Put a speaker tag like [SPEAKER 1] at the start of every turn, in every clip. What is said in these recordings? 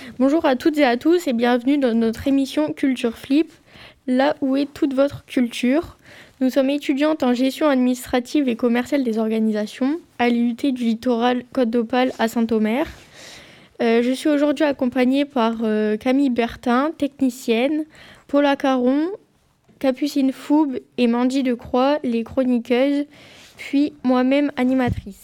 [SPEAKER 1] Bonjour à toutes et à tous et bienvenue dans notre émission Culture Flip, là où est toute votre culture. Nous sommes étudiantes en gestion administrative et commerciale des organisations à l'IUT du littoral Côte d'Opale à Saint-Omer. Je suis aujourd'hui accompagnée par Camille Bertin, technicienne, Paula Caron, Capucine Foub et Mandy Decroix, les chroniqueuses, puis moi-même animatrice.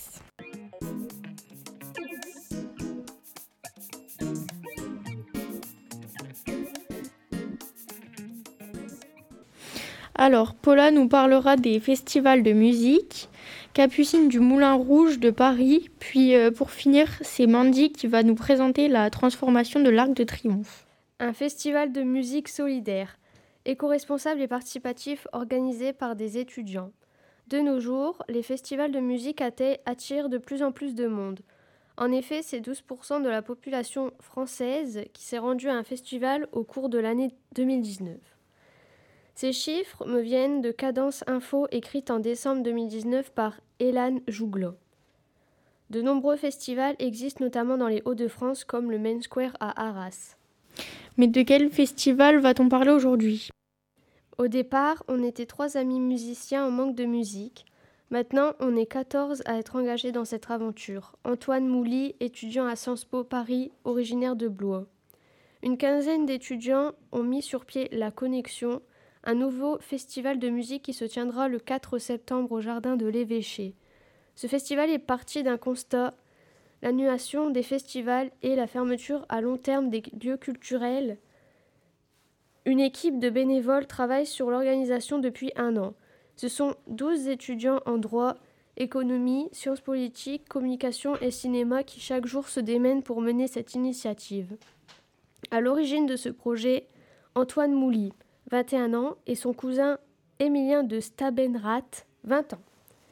[SPEAKER 1] Alors, Paula nous parlera des festivals de musique, Capucine du Moulin Rouge de Paris, puis pour finir, c'est Mandy qui va nous présenter la transformation de l'Arc de Triomphe.
[SPEAKER 2] Un festival de musique solidaire, éco-responsable et participatif organisé par des étudiants. De nos jours, les festivals de musique attirent de plus en plus de monde. En effet, c'est 12% de la population française qui s'est rendue à un festival au cours de l'année 2019. Ces chiffres me viennent de Cadence Info écrite en décembre 2019 par Hélène Jougla. De nombreux festivals existent notamment dans les Hauts-de-France comme le Main Square à Arras.
[SPEAKER 1] Mais de quel festival va-t-on parler aujourd'hui ?
[SPEAKER 2] Au départ, on était 3 amis musiciens en manque de musique. Maintenant, on est 14 à être engagés dans cette aventure. Antoine Mouly, étudiant à Sciences Po Paris, originaire de Blois. Une quinzaine d'étudiants ont mis sur pied La Connexion, un nouveau festival de musique qui se tiendra le 4 septembre au jardin de l'Évêché. Ce festival est parti d'un constat, l'annulation des festivals et la fermeture à long terme des lieux culturels. Une équipe de bénévoles travaille sur l'organisation depuis 1 an. Ce sont 12 étudiants en droit, économie, sciences politiques, communication et cinéma qui chaque jour se démènent pour mener cette initiative. À l'origine de ce projet, Antoine Mouly, 21 ans, et son cousin Émilien de Stabenrath, 20 ans.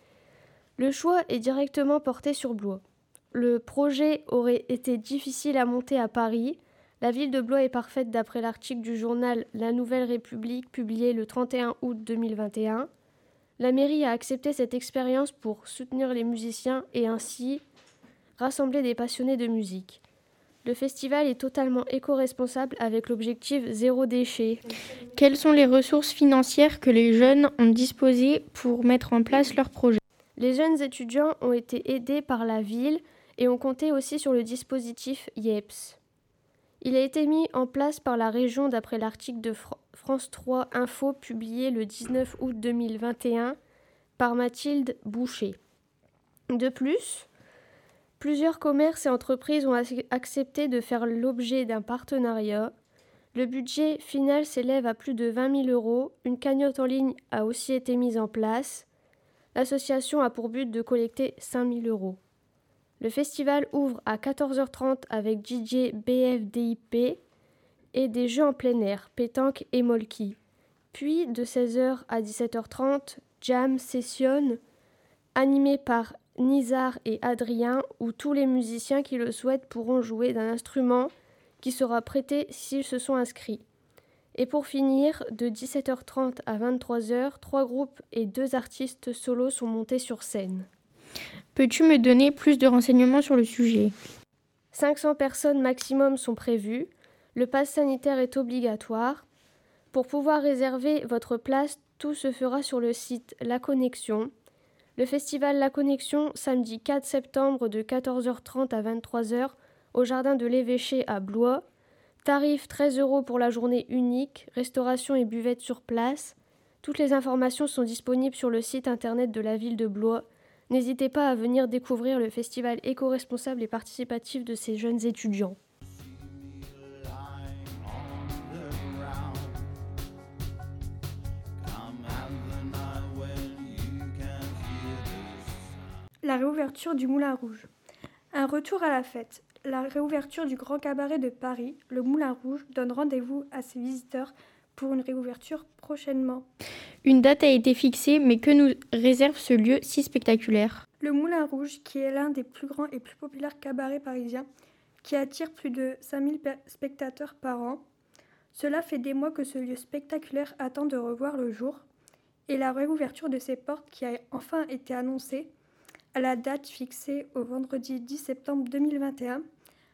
[SPEAKER 2] Le choix est directement porté sur Blois. Le projet aurait été difficile à monter à Paris. La ville de Blois est parfaite d'après l'article du journal La Nouvelle République publié le 31 août 2021. La mairie a accepté cette expérience pour soutenir les musiciens et ainsi rassembler des passionnés de musique. Le festival est totalement éco-responsable avec l'objectif zéro déchet.
[SPEAKER 1] Quelles sont les ressources financières que les jeunes ont disposées pour mettre en place leur projet ?
[SPEAKER 2] Les jeunes étudiants ont été aidés par la ville et ont compté aussi sur le dispositif IEPS. Il a été mis en place par la région d'après l'article de France 3 Info publié le 19 août 2021 par Mathilde Boucher. De plus, plusieurs commerces et entreprises ont accepté de faire l'objet d'un partenariat. Le budget final s'élève à plus de 20 000 €. Une cagnotte en ligne a aussi été mise en place. L'association a pour but de collecter 5 000 €. Le festival ouvre à 14h30 avec DJ BFDIP et des jeux en plein air, pétanque et molki. Puis de 16h à 17h30, jam session animé par Nizar et Adrien où tous les musiciens qui le souhaitent pourront jouer d'un instrument qui sera prêté s'ils se sont inscrits. Et pour finir, de 17h30 à 23h, 3 groupes et 2 artistes solos sont montés sur scène.
[SPEAKER 1] Peux-tu me donner plus de renseignements sur le sujet ?
[SPEAKER 2] 500 personnes maximum sont prévues. Le pass sanitaire est obligatoire. Pour pouvoir réserver votre place, tout se fera sur le site La Connexion. Le festival La Connexion, samedi 4 septembre de 14h30 à 23h au jardin de l'Évêché à Blois. Tarif 13 € pour la journée unique, restauration et buvette sur place. Toutes les informations sont disponibles sur le site internet de la ville de Blois. N'hésitez pas à venir découvrir le festival éco-responsable et participatif de ces jeunes étudiants.
[SPEAKER 3] La réouverture du Moulin Rouge. Un retour à la fête. La réouverture du Grand Cabaret de Paris, le Moulin Rouge, donne rendez-vous à ses visiteurs pour une réouverture prochainement.
[SPEAKER 1] Une date a été fixée, mais que nous réserve ce lieu si spectaculaire ?
[SPEAKER 3] Le Moulin Rouge, qui est l'un des plus grands et plus populaires cabarets parisiens, qui attire plus de 5000 spectateurs par an. Cela fait des mois que ce lieu spectaculaire attend de revoir le jour, et la réouverture de ses portes qui a enfin été annoncée à la date fixée au vendredi 10 septembre 2021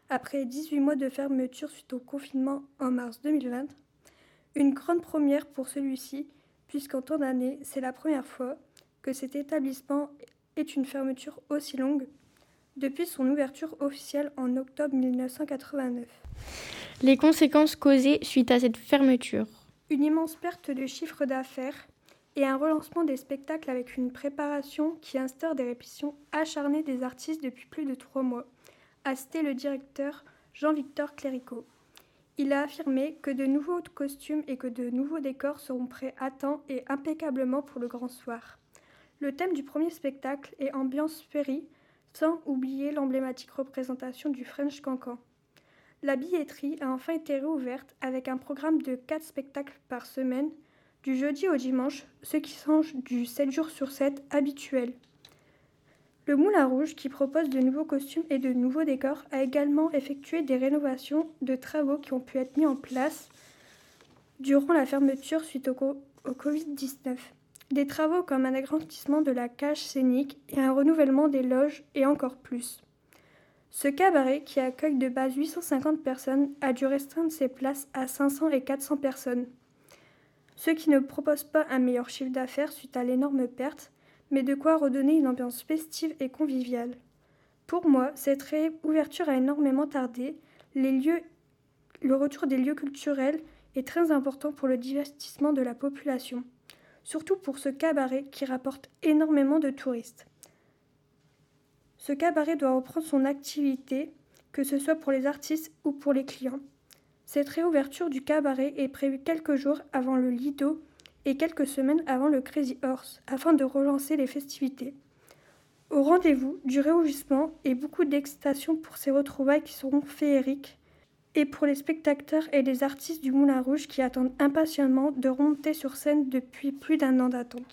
[SPEAKER 3] après 18 mois de fermeture suite au confinement en mars 2020. Une grande première pour celui-ci, puisqu'en temps d'année, c'est la première fois que cet établissement est une fermeture aussi longue depuis son ouverture officielle en octobre 1989.
[SPEAKER 1] Les conséquences causées suite à cette fermeture.
[SPEAKER 3] Une immense perte de chiffre d'affaires et un relancement des spectacles avec une préparation qui instaure des répétitions acharnées des artistes depuis plus de 3 mois, a cité le directeur Jean-Victor Cléricault. Il a affirmé que de nouveaux costumes et que de nouveaux décors seront prêts à temps et impeccablement pour le grand soir. Le thème du premier spectacle est ambiance féerie, sans oublier l'emblématique représentation du French Cancan. La billetterie a enfin été réouverte avec un programme de 4 spectacles par semaine, du jeudi au dimanche, ce qui change du 7 jours sur 7 habituel. Le Moulin Rouge, qui propose de nouveaux costumes et de nouveaux décors, a également effectué des rénovations de travaux qui ont pu être mis en place durant la fermeture suite au Covid-19. Des travaux comme un agrandissement de la cage scénique et un renouvellement des loges et encore plus. Ce cabaret, qui accueille de base 850 personnes, a dû restreindre ses places à 500 et 400 personnes. Ce qui ne propose pas un meilleur chiffre d'affaires suite à l'énorme perte, mais de quoi redonner une ambiance festive et conviviale. Pour moi, cette réouverture a énormément tardé. Le retour des lieux culturels est très important pour le divertissement de la population, surtout pour ce cabaret qui rapporte énormément de touristes. Ce cabaret doit reprendre son activité, que ce soit pour les artistes ou pour les clients. Cette réouverture du cabaret est prévue quelques jours avant le Lido et quelques semaines avant le Crazy Horse, afin de relancer les festivités. Au rendez-vous du réjouissement et beaucoup d'excitation pour ces retrouvailles qui seront féeriques, et pour les spectateurs et les artistes du Moulin Rouge qui attendent impatiemment de remonter sur scène depuis plus d'1 an d'attente.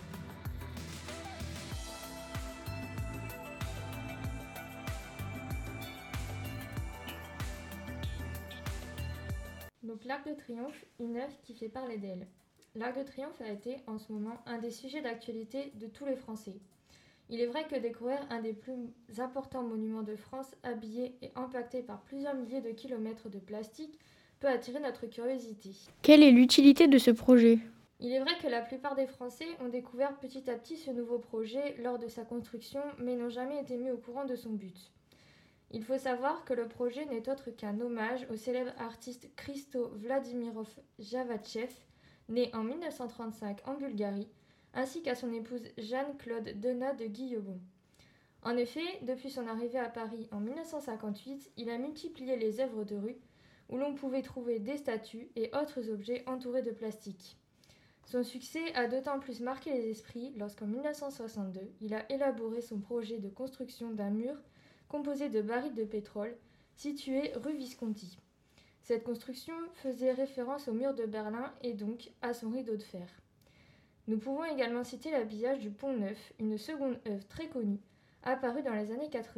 [SPEAKER 4] Donc l'Arc de Triomphe, une œuvre qui fait parler d'elle. L'Arc de Triomphe a été en ce moment un des sujets d'actualité de tous les Français. Il est vrai que découvrir un des plus importants monuments de France, habillé et impacté par plusieurs milliers de kilomètres de plastique, peut attirer notre curiosité.
[SPEAKER 1] Quelle est l'utilité de ce projet ?
[SPEAKER 4] Il est vrai que la plupart des Français ont découvert petit à petit ce nouveau projet lors de sa construction, mais n'ont jamais été mis au courant de son but. Il faut savoir que le projet n'est autre qu'un hommage au célèbre artiste Hristo Vladimirov Javachev, né en 1935 en Bulgarie, ainsi qu'à son épouse Jeanne-Claude Denat de Guillebon. En effet, depuis son arrivée à Paris en 1958, il a multiplié les œuvres de rue, où l'on pouvait trouver des statues et autres objets entourés de plastique. Son succès a d'autant plus marqué les esprits lorsqu'en 1962, il a élaboré son projet de construction d'un mur composé de barils de pétrole, situé rue Visconti. Cette construction faisait référence au mur de Berlin et donc à son rideau de fer. Nous pouvons également citer l'habillage du Pont Neuf, une seconde œuvre très connue, apparue dans les années 80.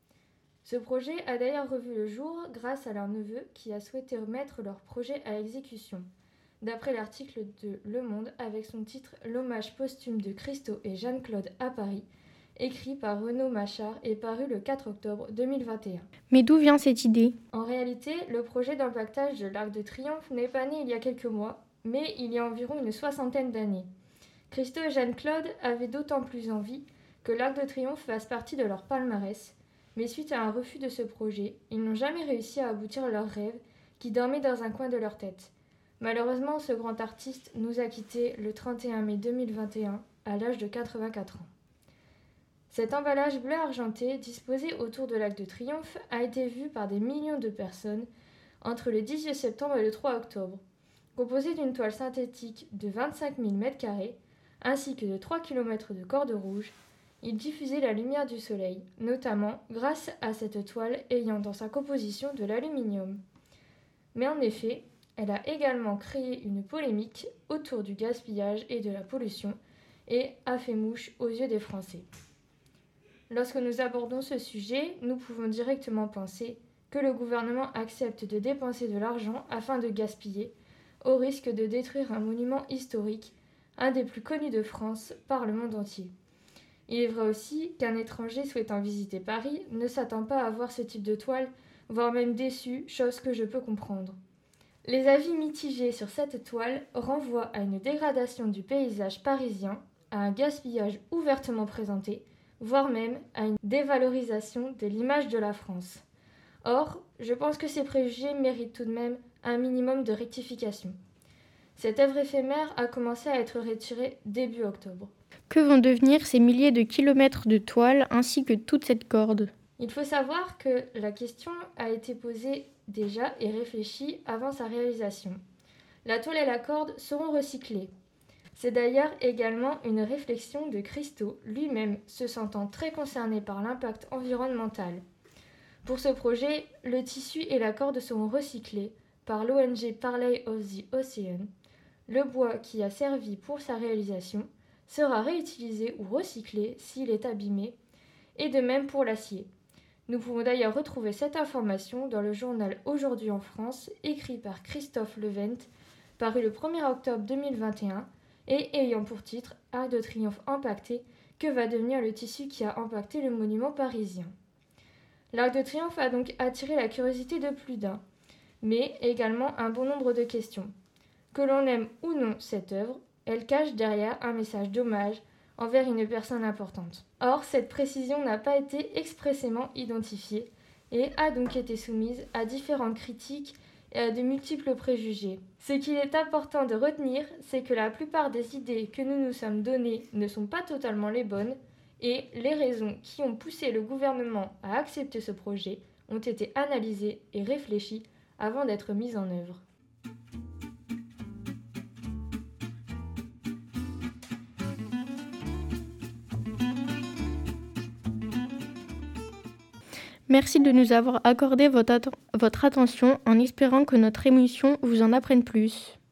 [SPEAKER 4] Ce projet a d'ailleurs revu le jour grâce à leur neveu qui a souhaité remettre leur projet à exécution, d'après l'article de Le Monde avec son titre « L'hommage posthume de Hristo et Jeanne-Claude à Paris », écrit par Renaud Machard et paru le 4 octobre 2021.
[SPEAKER 1] Mais d'où vient cette idée ?
[SPEAKER 4] En réalité, le projet d'empaquetage de l'Arc de Triomphe n'est pas né il y a quelques mois, mais il y a environ une 60aine d'années. Hristo et Jeanne-Claude avaient d'autant plus envie que l'Arc de Triomphe fasse partie de leur palmarès, mais suite à un refus de ce projet, ils n'ont jamais réussi à aboutir leur rêve qui dormait dans un coin de leur tête. Malheureusement, ce grand artiste nous a quittés le 31 mai 2021 à l'âge de 84 ans. Cet emballage bleu argenté disposé autour de l'Arc de Triomphe a été vu par des millions de personnes entre le 18 septembre et le 3 octobre. Composé d'une toile synthétique de 25 000 m² ainsi que de 3 km de corde rouge, il diffusait la lumière du soleil, notamment grâce à cette toile ayant dans sa composition de l'aluminium. Mais en effet, elle a également créé une polémique autour du gaspillage et de la pollution et a fait mouche aux yeux des Français. Lorsque nous abordons ce sujet, nous pouvons directement penser que le gouvernement accepte de dépenser de l'argent afin de gaspiller, au risque de détruire un monument historique, un des plus connus de France par le monde entier. Il est vrai aussi qu'un étranger souhaitant visiter Paris ne s'attend pas à voir ce type de toile voire même déçus, chose que je peux comprendre. Les avis mitigés sur cette toile renvoient à une dégradation du paysage parisien, à un gaspillage ouvertement présenté, voire même à une dévalorisation de l'image de la France. Or, je pense que ces préjugés méritent tout de même un minimum de rectification. Cette œuvre éphémère a commencé à être retirée début octobre.
[SPEAKER 1] Que vont devenir ces milliers de kilomètres de toile ainsi que toute cette corde ?
[SPEAKER 4] Il faut savoir que la question a été posée déjà et réfléchie avant sa réalisation. La toile et la corde seront recyclées. C'est d'ailleurs également une réflexion de Christo, lui-même se sentant très concerné par l'impact environnemental. Pour ce projet, le tissu et la corde seront recyclés par l'ONG Parley of the Ocean. Le bois qui a servi pour sa réalisation sera réutilisé ou recyclé s'il est abîmé, et de même pour l'acier. Nous pouvons d'ailleurs retrouver cette information dans le journal Aujourd'hui en France, écrit par Christophe Levent, paru le 1er octobre 2021, et ayant pour titre « Arc de Triomphe impacté, que va devenir le tissu qui a impacté le monument parisien ?» L'Arc de Triomphe a donc attiré la curiosité de plus d'un, mais également un bon nombre de questions. Que l'on aime ou non cette œuvre, elle cache derrière un message d'hommage envers une personne importante. Or, cette précision n'a pas été expressément identifiée et a donc été soumise à différentes critiques et à de multiples préjugés. Ce qu'il est important de retenir, c'est que la plupart des idées que nous nous sommes données ne sont pas totalement les bonnes et les raisons qui ont poussé le gouvernement à accepter ce projet ont été analysées et réfléchies avant d'être mises en œuvre.
[SPEAKER 1] Merci de nous avoir accordé votre attention en espérant que notre émission vous en apprenne plus.